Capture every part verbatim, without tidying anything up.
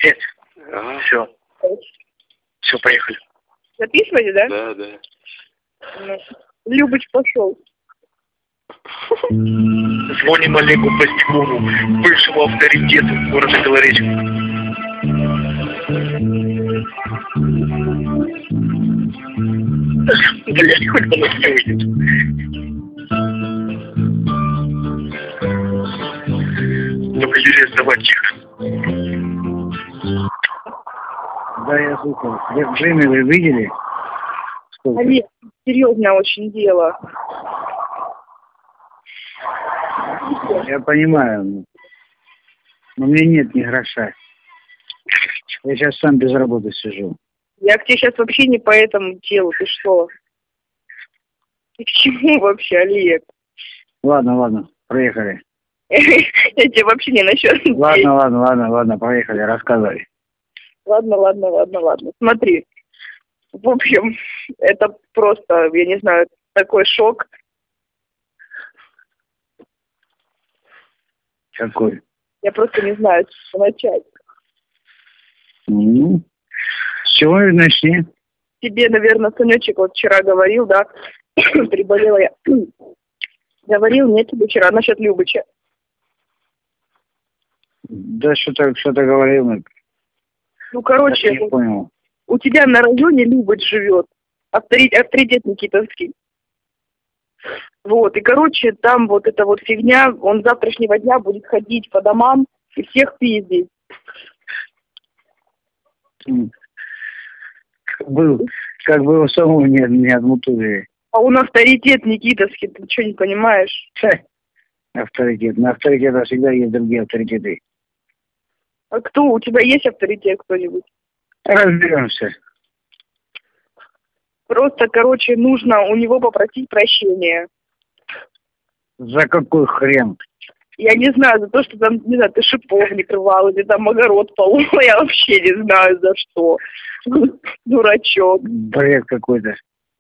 Пять. Ага. Все. Все, поехали. Записываете, да? Да, да. Ну, Любыч пошел. Звоним Олегу Поздневому, бывшему авторитету в городе Белореченск. Блять, хоть бы нас не выйдет. Только, Юрий, давай тихо. Да, я слушал. Время вы видели? Сколько? Олег, серьезное очень дело. Я понимаю, но мне нет ни гроша. Я сейчас сам без работы сижу. Я к тебе сейчас вообще не по этому делу. Ты что? Ты к чему вообще, Олег? Ладно, ладно, проехали. Я тебе вообще не насчет. Ладно, ладно, ладно, ладно, проехали, рассказывай. Ладно, ладно, ладно, ладно. Смотри. В общем, это просто, я не знаю, такой шок. Какой? Я просто не знаю, с чего начать. Ну, с чего начни? Тебе, наверное, Санечек вот вчера говорил, да, приболела я. Говорил мне тебе вчера насчет Любыча. Да что-то что-то говорил. Ну, короче, Я не понял. у тебя на районе Любыч живет. Авторитет, авторитет Никитовский. Вот, и, короче, там вот эта вот фигня, он с завтрашнего дня будет ходить по домам и всех пиздить. Как бы, как бы его самого не, не отмутузили. А он авторитет Никитовский, ты что, не понимаешь? Авторитет. На авторитетах всегда есть другие авторитеты. А кто? У тебя есть авторитет кто-нибудь? Разберемся. Просто, короче, нужно у него попросить прощения. За какой хрен? Я не знаю, за то, что там, не знаю, ты шиповник рвал, или там огород полол, я вообще не знаю за что. Дурачок. Бред какой-то.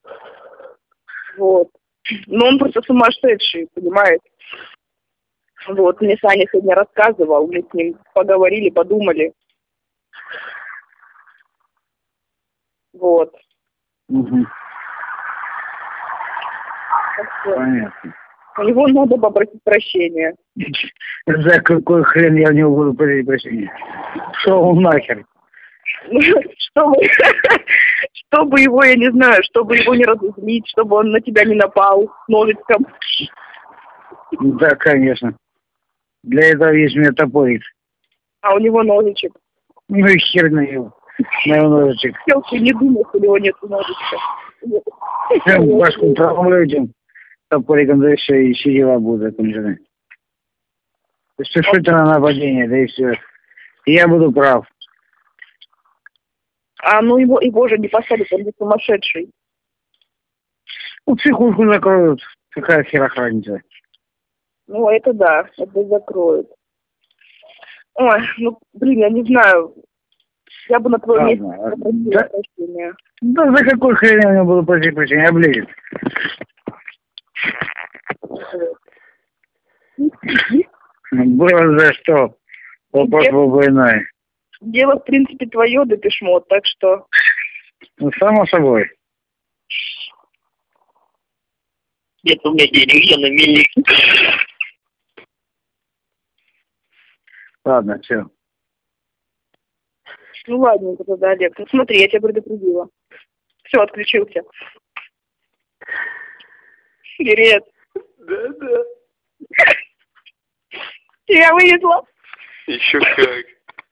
Вот. Но он просто сумасшедший, понимаешь? Вот, мне Саня сегодня рассказывал, мы с ним поговорили, подумали. Вот. Угу. Так что Понятно. у него надо попросить прощения. За какой хрен я у него буду просить прощения? Шел он нахер. Чтобы, чтобы его, я не знаю, чтобы его не разозлить, чтобы он на тебя не напал ножичком. Да, конечно. Для этого есть у меня топорик. А у него ножичек. Ну и хер на его. На его ножичек. Ты не думал, что у него нет ножичка. Всем башку проломлю этим топориком, да еще и все дела будут закончены. Спешите на нападение, да и все. И я буду прав. А ну его, его же не посадят, он же сумасшедший. Ну, психушку закроют. Какая хер охранница? Ну, это да, это закроют. Ой, ну, блин, я не знаю. Я бы на твоем месте попросила да, прощения. Да за какой хрен я у него буду просить прощения? Облезет. Было за что. Вопрос был бы иной. Дело, в принципе, твое, Депешмот, так что... Ну, само собой. Нет у меня денег, я на мельник. Ладно, все. Ну, ладненько тогда, Олег. Ну, смотри, я тебя предупредила. Все, отключился. Привет. Да, да. Тебя вывезла. Еще как.